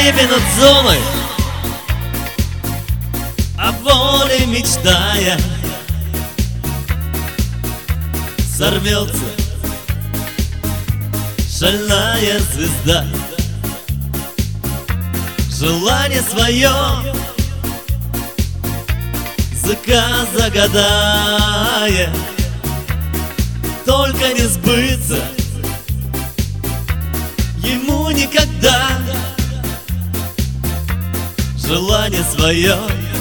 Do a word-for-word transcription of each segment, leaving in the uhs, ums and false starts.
небе над зоной, о воле мечтая, сорвется шальная звезда. Желание свое языка загадая, только не сбыться ему никогда. Желание свое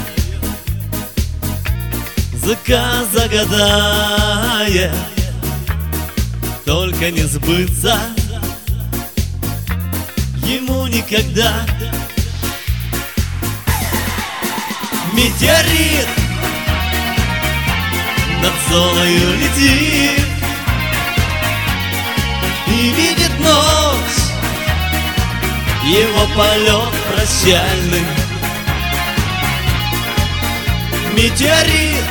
языка загадая, только не сбыться ему никогда. Метеорит над зоною летит и видит ночь, его полет прощальный. Метеорит,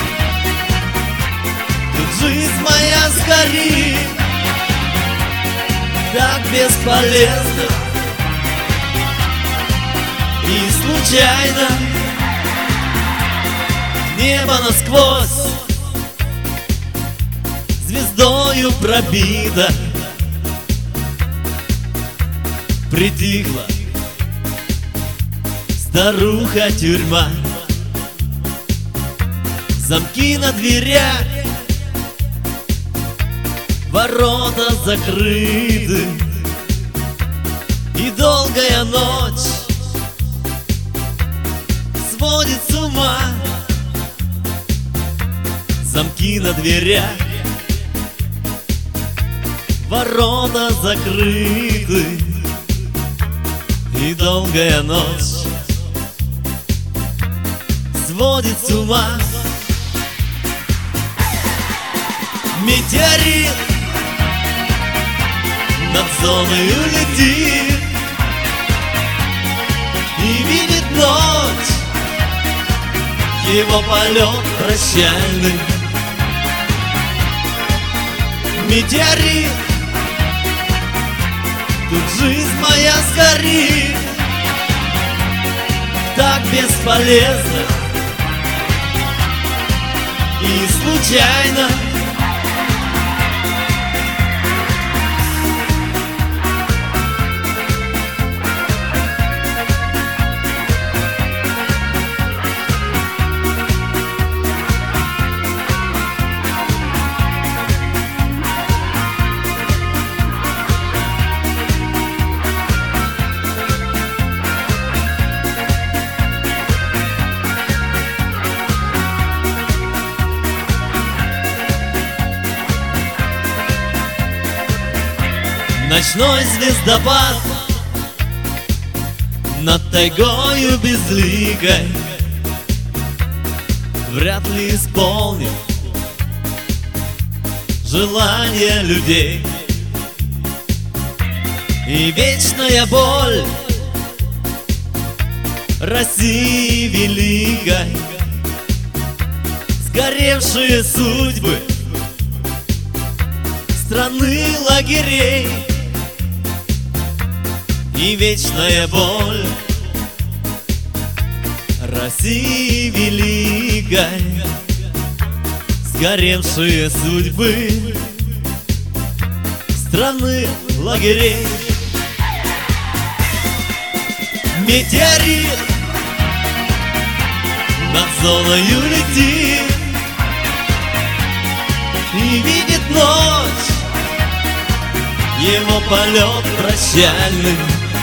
тут жизнь моя сгорит, так бесполезно и случайно. Небо насквозь звездою пробито, притихла старуха-тюрьма. Замки на дверях, ворота закрыты, и долгая ночь сводит с ума. Замки на дверях, ворота закрыты, и долгая ночь сводит с ума. Метеорит над зоною летит и видит ночь, его полет прощальный. Метеорит, тут жизнь моя сгорит, так бесполезно и случайно. Ночной звездопад над тайгою безликой вряд ли исполнит желания людей. И вечная боль России великой, сгоревшие судьбы страны лагерей. И вечная боль России великой, сгоревшие судьбы страны лагерей. Метеорит над зоною летит и видит ночь, его полет прощальный.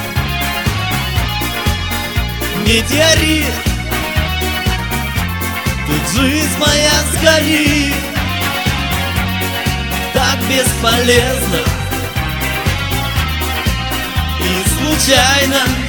Метеорит, тут жизнь моя сгорит, так бесполезно и случайно.